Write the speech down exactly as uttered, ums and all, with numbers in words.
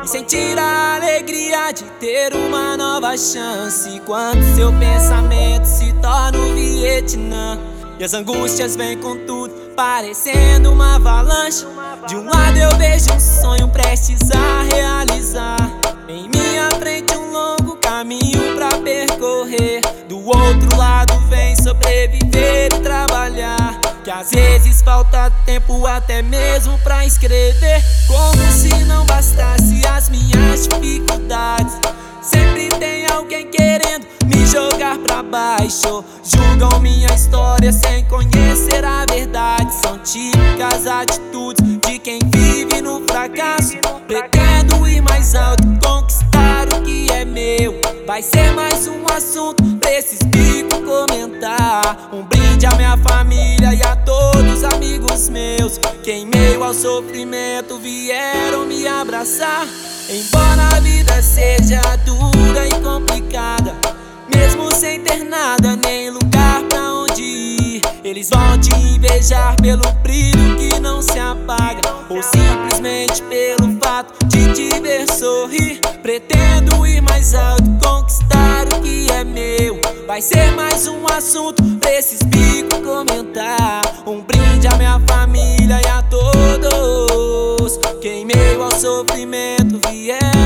e sentir a alegria de ter uma nova chance. Quando seu pensamento se torna o Vietnã e as angústias vêm com tudo, parecendo uma avalanche. De um lado eu vejo um sonho prestes a realizar, em minha frente um longo caminho pra percorrer. Do outro lado vem sobreviver e trabalhar, que às vezes falta tempo até mesmo pra escrever. Como se não bastasse as minhas dificuldades, sempre tem alguém querendo me jogar pra baixo. Julgam minha história sem conhecer a verdade. São típicas atitudes de quem vive no fracasso. Pretendo ir mais alto, conquistar o que é meu. Vai ser mais um assunto pra esses bicos comentar. Um brinde à minha família e a todos os amigos meus, que em meio ao sofrimento vieram me abraçar. Embora a vida seja dura e complicada, mesmo sem ter nada nem lugar pra onde ir, eles vão te invejar pelo brilho que não se apaga, ou simplesmente pelo fato de te ver sorrir. Pretendo ir mais alto, conquistar o que é meu. Vai ser mais um assunto pra esses bicos comentar. Um brinde à minha família e a todos que em meio ao sofrimento vieram